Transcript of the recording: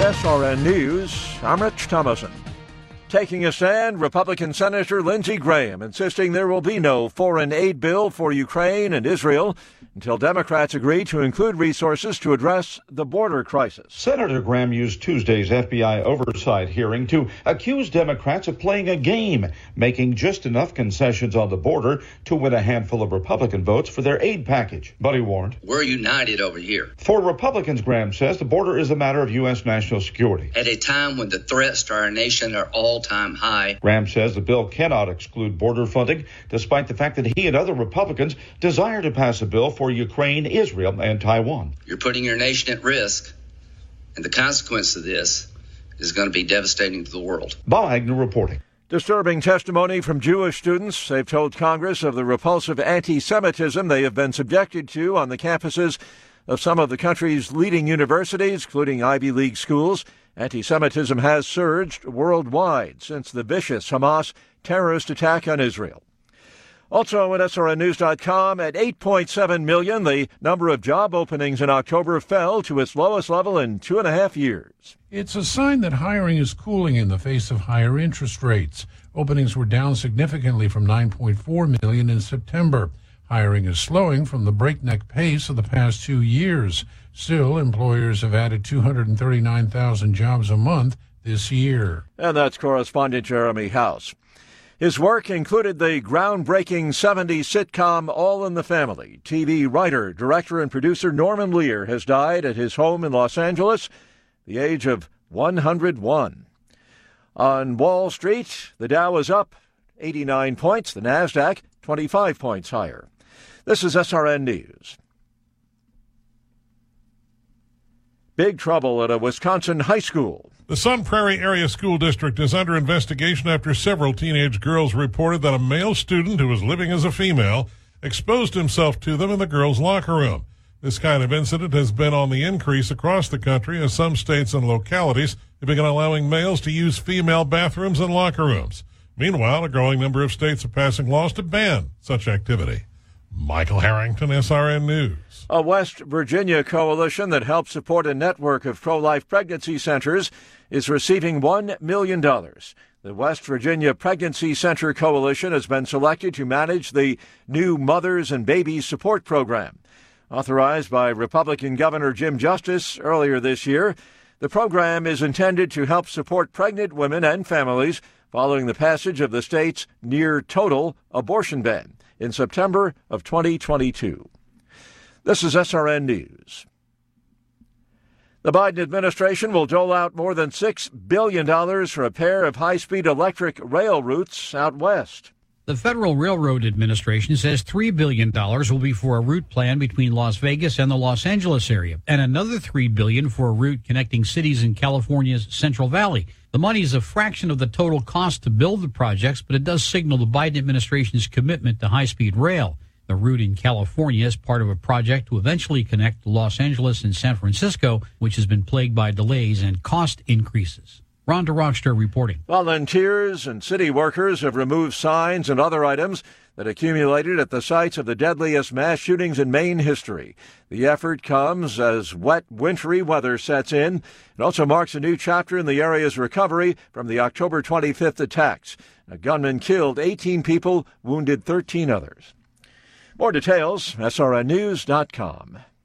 SRN News, I'm Rich Thomason. Taking a stand, Republican Senator Lindsey Graham insisting there will be no foreign aid bill for Ukraine and Israel until Democrats agree to include resources to address the border crisis. Senator Graham used Tuesday's FBI oversight hearing to accuse Democrats of playing a game, making just enough concessions on the border to win a handful of Republican votes for their aid package. But he warned, we're united over here. For Republicans, Graham says, the border is a matter of U.S. national security. At a time when the threats to our nation are all-time high. Graham says the bill cannot exclude border funding, despite the fact that he and other Republicans desire to pass a bill for Ukraine, Israel, and Taiwan. You're putting your nation at risk, and the consequence of this is going to be devastating to the world. Bob Agnew reporting. Disturbing testimony from Jewish students. They've told Congress of the repulsive anti-Semitism they have been subjected to on the campuses of some of the country's leading universities, including Ivy League schools. Anti-Semitism has surged worldwide since the vicious Hamas terrorist attack on Israel. Also at SRNnews.com, at 8.7 million, the number of job openings in October fell to its lowest level in 2.5 years. It's a sign that hiring is cooling in the face of higher interest rates. Openings were down significantly from 9.4 million in September. Hiring is slowing from the breakneck pace of the past 2 years. Still, employers have added 239,000 jobs a month this year. And that's correspondent Jeremy House. His work included the groundbreaking 70s sitcom All in the Family. TV writer, director, and producer Norman Lear has died at his home in Los Angeles, the age of 101. On Wall Street, the Dow is up 89 points, the Nasdaq 25 points higher. This is SRN News. Big trouble at a Wisconsin high school. The Sun Prairie Area School District is under investigation after several teenage girls reported that a male student who was living as a female exposed himself to them in the girls' locker room. This kind of incident has been on the increase across the country as some states and localities have begun allowing males to use female bathrooms and locker rooms. Meanwhile, a growing number of states are passing laws to ban such activity. Michael Harrington, SRN News. A West Virginia coalition that helps support a network of pro-life pregnancy centers is receiving $1 million. The West Virginia Pregnancy Center Coalition has been selected to manage the new Mothers and Babies Support Program. Authorized by Republican Governor Jim Justice earlier this year, the program is intended to help support pregnant women and families following the passage of the state's near-total abortion ban in September of 2022. This is SRN News. The Biden administration will dole out more than $6 billion for a pair of high-speed electric rail routes out west. The Federal Railroad Administration says $3 billion will be for a route plan between Las Vegas and the Los Angeles area, and another $3 billion for a route connecting cities in California's Central Valley. The money is a fraction of the total cost to build the projects, but it does signal the Biden administration's commitment to high-speed rail. The route in California is part of a project to eventually connect Los Angeles and San Francisco, which has been plagued by delays and cost increases. Ron DeRochster reporting. Volunteers and city workers have removed signs and other items that accumulated at the sites of the deadliest mass shootings in Maine history. The effort comes as wet, wintry weather sets in. It also marks a new chapter in the area's recovery from the October 25th attacks. A gunman killed 18 people, wounded 13 others. More details, srnnews.com.